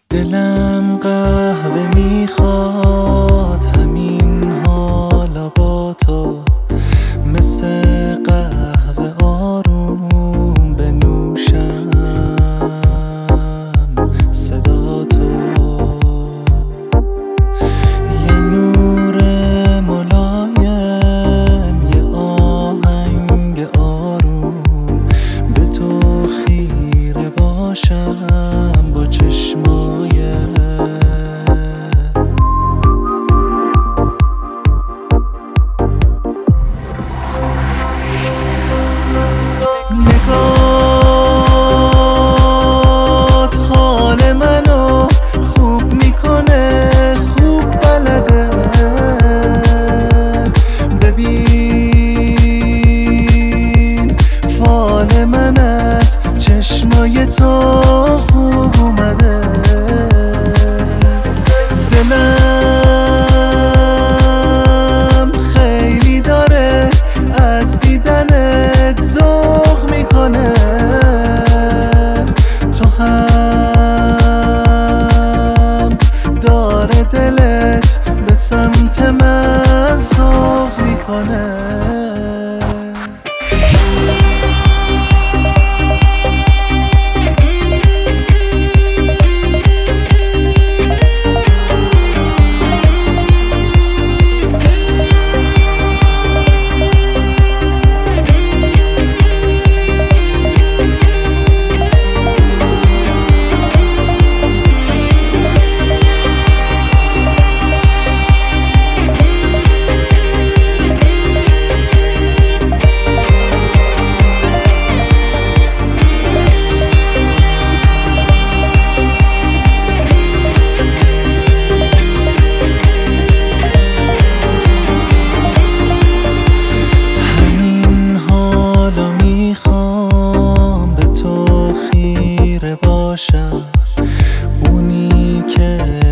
دلم قهوه میخواد، همین حالا با تو مثل قهوه آروم بنوشم صدا تو. یه نور ملایم، یه آهنگ آروم، به تو خیره باشم با چشمای نگات حال منو خوب میکنه، خوب بلده. ببین فال من از چشمای تو خوب اومده. دلم خیلی داره از دیدنت ذوق میکنه، تو هم داره دلت به سمت من ذوق میکنه. اونی که